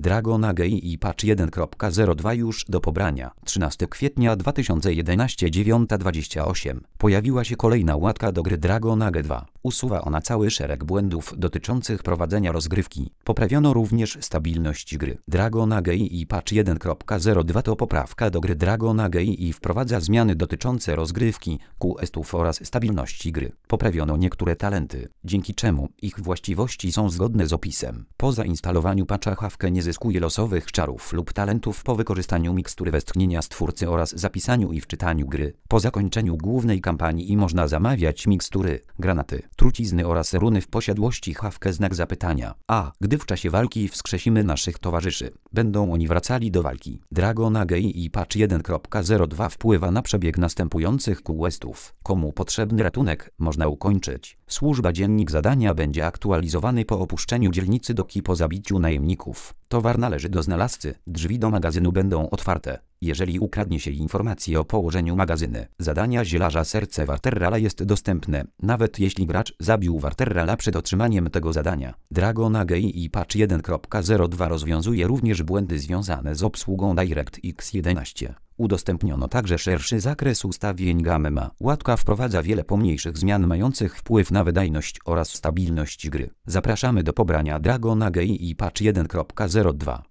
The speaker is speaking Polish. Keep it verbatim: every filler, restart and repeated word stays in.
Dragon A G I patch jeden kropka zero dwa już do pobrania. trzynastego kwietnia dwa tysiące jedenastego, dziewiąta dwadzieścia osiem. Pojawiła się kolejna łatka do gry Dragon A G dwa. Usuwa ona cały szereg błędów dotyczących prowadzenia rozgrywki. Poprawiono również stabilność gry. Dragon A G I patch jeden kropka zero dwa to poprawka do gry Dragon A G I i wprowadza zmiany dotyczące rozgrywki, questów oraz stabilności gry. Poprawiono niektóre talenty, dzięki czemu ich właściwości są zgodne z opisem. Po zainstalowaniu patcha Hawke nie zyskuje losowych czarów lub talentów po wykorzystaniu mikstury westchnienia stwórcy oraz zapisaniu i wczytaniu gry. Po zakończeniu głównej kampanii i można zamawiać mikstury, granaty, trucizny oraz runy w posiadłości Hawke znak zapytania. A gdy w czasie walki wskrzesimy naszych towarzyszy, będą oni wracali do walki. Dragon A G I patch jeden kropka zero dwa wpływa na przebieg następujących questów. Komu potrzebny ratunek, można ukończyć. Służba dziennik zadania będzie aktualizowany po opuszczeniu dzielnicy Doki po zabiciu najemników. Towar należy do znalazcy. Drzwi do magazynu będą otwarte, jeżeli ukradnie się informacje o położeniu magazyny. Zadania zielarza serce Warterrala jest dostępne, nawet jeśli gracz zabił Warterrala przed otrzymaniem tego zadania. Dragon A G I patch jeden kropka zero dwa rozwiązuje również błędy związane z obsługą DirectX jedenaście. Udostępniono także szerszy zakres ustawień Gamma. Łatka wprowadza wiele pomniejszych zmian mających wpływ na wydajność oraz stabilność gry. Zapraszamy do pobrania Dragon A G I patch jeden kropka zero dwa.